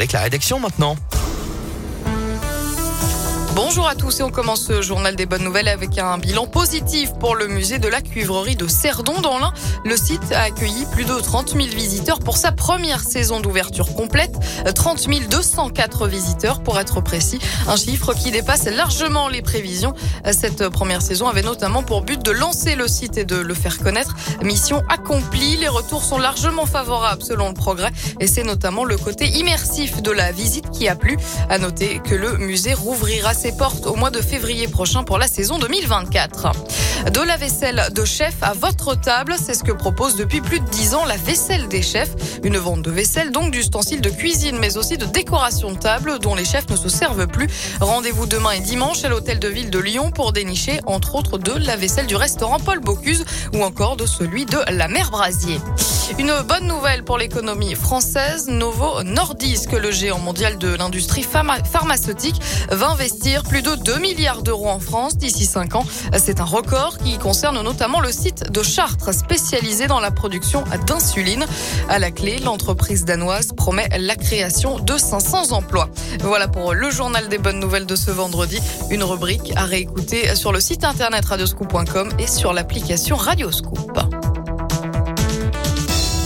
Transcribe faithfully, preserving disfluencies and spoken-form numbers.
avec la rédaction maintenant. Bonjour à tous et on commence ce journal des bonnes nouvelles avec un bilan positif pour le musée de la cuivrerie de Cerdon dans l'Ain. Le site a accueilli plus de trente mille visiteurs pour sa première saison d'ouverture complète. trente mille deux cent quatre visiteurs pour être précis, un chiffre qui dépasse largement les prévisions. Cette première saison avait notamment pour but de lancer le site et de le faire connaître. Mission accomplie, les retours sont largement favorables selon le progrès et c'est notamment le côté immersif de la visite qui a plu. À noter que le musée rouvrira ses portes au mois de février prochain pour la saison deux mille vingt-quatre. De la vaisselle de chef à votre table, c'est ce que propose depuis plus de dix ans la vaisselle des chefs. Une vente de vaisselle, donc d'ustensiles de cuisine, mais aussi de décoration de table dont les chefs ne se servent plus. Rendez-vous demain et dimanche à l'hôtel de ville de Lyon pour dénicher, entre autres, de la vaisselle du restaurant Paul Bocuse ou encore de celui de la Mère Brasier. Une bonne nouvelle pour l'économie française. Novo Nordisk, le géant mondial de l'industrie pharma- pharmaceutique, va investir plus de deux milliards d'euros en France d'ici cinq ans. C'est un record qui concerne notamment le site de Chartres, spécialisé dans la production d'insuline. À la clé, l'entreprise danoise promet la création de cinq cents emplois. Voilà pour le journal des bonnes nouvelles de ce vendredi. Une rubrique à réécouter sur le site internet radioscoop point com et sur l'application Radioscoop.